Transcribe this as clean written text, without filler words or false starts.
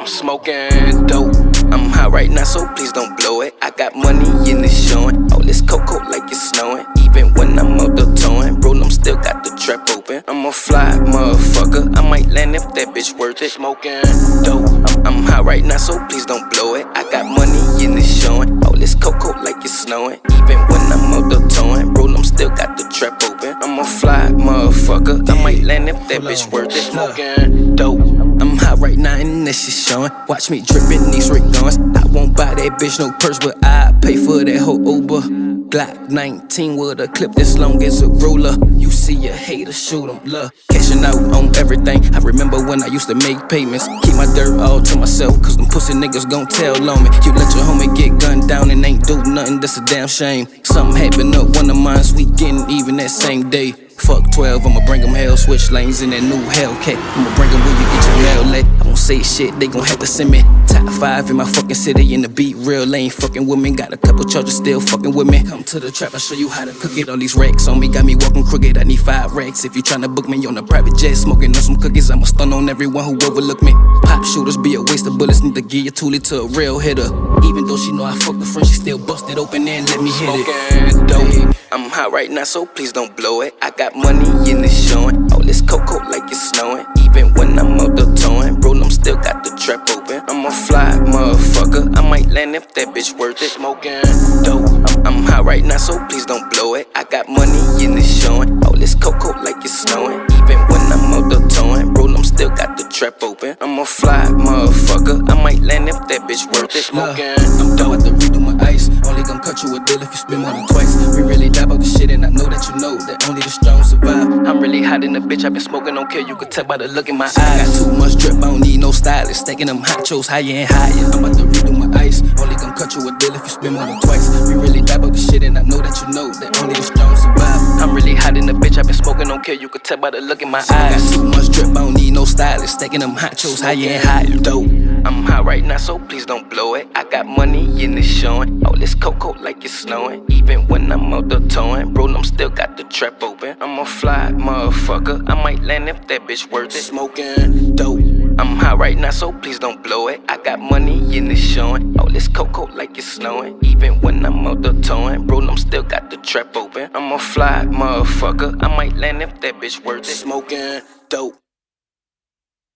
I'm smoking dope. I'm high right now, so please don't blow it. I got money and it's showing. All this cocoa like it's snowing. Even when I'm out the towing, bro, I'm still got the trap open. I'm a fly motherfucker. I might land if that bitch worth it. Smoking dope. I'm high right now, so please don't blow it. I got money and it's showing. All this cocoa like it's snowing. Even when I'm out the towing, bro, I'm still got the trap open. I'm a fly motherfucker. I might land if that bitch worth it. Smoking dope. I'm hot right now and that shit showing. Watch me drippin' these Rick Guns. I won't buy that bitch no purse, but I pay for that whole Uber. Glock 19 with a clip this long as a ruler. You see a hater, shoot 'em, love. Cashing out on everything. I remember when I used to make payments. Keep my dirt all to myself, cause them pussy niggas gon' tell on me. You let your homie get gunned down and ain't do nothing, that's a damn shame. Something happened up one of mine's, we getting even that same day. Fuck 12, I'ma bring 'em hell, switch lanes in that new Hellcat. I'ma bring 'em where you get your mail at. I won't say shit, they gon' have to send me top 5 in my fucking city, and the beat real, they ain't fucking with me. Got a couple charges still fucking with me. Come to the trap, I'll show you how to cook it. All these racks on me, got me walking crooked. I need 5 racks if you tryna book me on a private jet. Smoking on some cookies, I'ma stun on everyone who overlook me. Pop shooters be a waste of bullets, need to give your toolie to a real hitter. Even though she know I fucked the friend, she still busted open and let me hit it. Dope. I'm hot right now, so please don't blow it. I got money and it's showing. All this cocoa like it's snowing. Even when I'm out the towing, bro, I'm still got the trap open. I'm a fly motherfucker. I might land if that bitch worth it. Smoking dope. I'm hot right now, so please don't blow it. I got money and it's showing. All this cocoa like it's snowing. Even when I'm out the towing, bro, I'm still got the trap open. I'm a fly motherfucker. I might land if that bitch worth it. Smoking. I'm done with the redo my ice. Only gon' cut you a deal if you spend more than twice. We really die about the shit, and I know that you know that only the strong survive. I'm really hot in the bitch, I been smoking, don't care, you can tell by the look in my eyes. I got too much drip, I don't need no stylist. Stacking them hot higher and higher. I'm about to redo my ice. Only gon' cut you a deal if you spend more than twice. We really die about the shit, and I know that you know that only the strong survive. I'm really hot in the bitch, I been smoking, don't care, you can tell by the look in my eyes. I got too much drip, I don't need no stylist. Stacking them hot higher and higher. Dope. I'm hot right now, so please don't blow it. I got money and it's showing. All this cocoa like it's snowing. Even when I'm out the towing, bro, I'm still got the trap open. I'm a fly motherfucker. I might land if that bitch worth it. Smoking dope. I'm hot right now, so please don't blow it. I got money and it's showing. All this cocoa like it's snowing. Even when I'm out the towing, bro, I'm still got the trap open. I'm a fly motherfucker. I might land if that bitch worth it. Smoking dope.